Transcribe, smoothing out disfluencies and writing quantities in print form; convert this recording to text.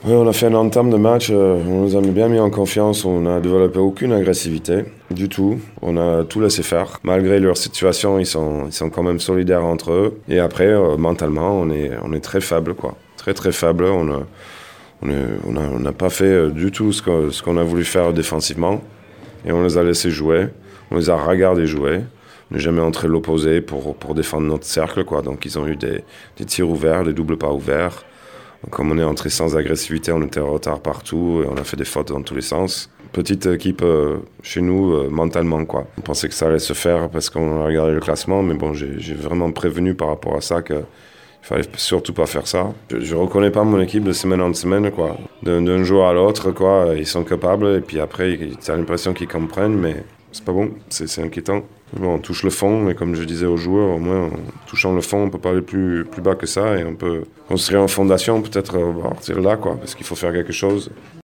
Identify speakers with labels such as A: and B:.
A: Oui, on a fait une entame de match, on nous a bien mis en confiance, on n'a développé aucune agressivité du tout. On a tout laissé faire. Malgré leur situation, ils sont quand même solidaires entre eux. Et après, mentalement, on est très faible, quoi. Très très faible. On n'a pas fait du tout ce qu'on a voulu faire défensivement. Et on les a laissés jouer. On les a regardés jouer. On n'est jamais entré l'opposé pour défendre notre cercle, quoi. Donc ils ont eu des tirs ouverts, des doubles pas ouverts. Comme on est entré sans agressivité, on était en retard partout et on a fait des fautes dans tous les sens. Petite équipe chez nous, mentalement, quoi. On pensait que ça allait se faire parce qu'on a regardé le classement, mais bon, j'ai vraiment prévenu par rapport à ça qu'il fallait surtout pas faire ça. Je reconnais pas mon équipe de semaine en semaine, quoi. D'un jour à l'autre, quoi, ils sont capables et puis après, tu as l'impression qu'ils comprennent, mais c'est pas bon, c'est inquiétant. Bon, on touche le fond, et comme je disais aux joueurs, au moins, en touchant le fond, on peut pas aller plus bas que ça, et on peut construire une fondation, peut-être partir là, quoi, parce qu'il faut faire quelque chose.